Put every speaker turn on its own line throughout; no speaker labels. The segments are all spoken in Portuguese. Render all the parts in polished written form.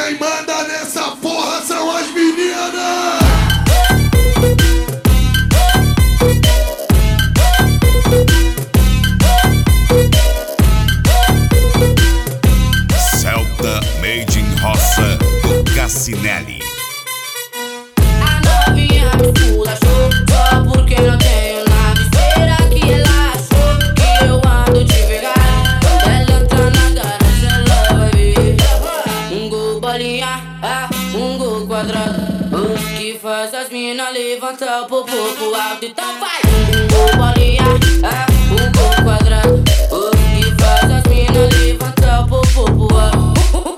Quem manda nessa porra são as meninas.
Celta Made in Roça do Cassinelli.
A novinha me esculachou só porque não tenho nada. Será que ela achou que eu ando devagar? Ela entra na garagem, ela vai ver um gol bolinha, um gol quadrado, que faz as minas levantar o popô pro alto. Então vai! Um gol bolinha, um gol quadrado, que faz as minas levantar o popô pro alto.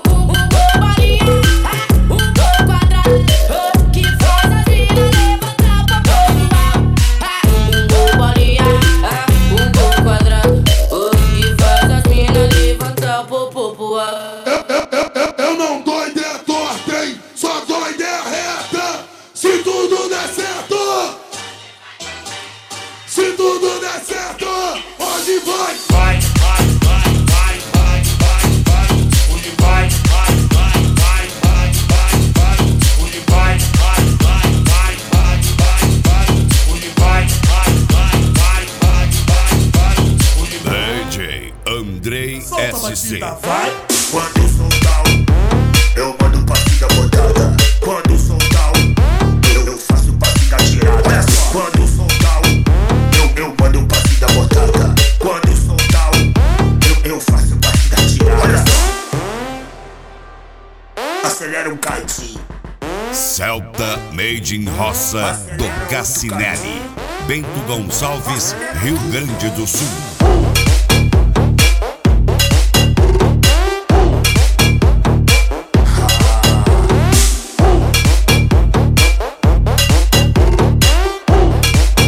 Eu não dou ideia torta, hein? Só dou ideia reta. Se tudo der certo, se tudo der certo, onde vai?
Vai, vai, vai, vai, vai, vai, vai. Onde vai? Vai, vai, vai, vai, vai, vai. Onde vai? Vai, vai, vai, vai, vai, vai. Onde vai? Vai, vai, vai, vai, vai, vai. Onde vai?
DJ Andrei SC.
Vai. Quando o som dá eu mando passinha botada. Quando o som dá eu faço passinha tirada. Olha só. Quando o som dá eu mando passinha botada. Quando o som dá eu faço passinha tirada. Olha só. Acelera um kite.
Celta Made in Roça do Cassinelli. Bento Gonçalves, Rio Grande do Sul.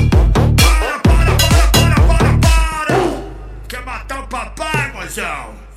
Quer matar o papai, mozão?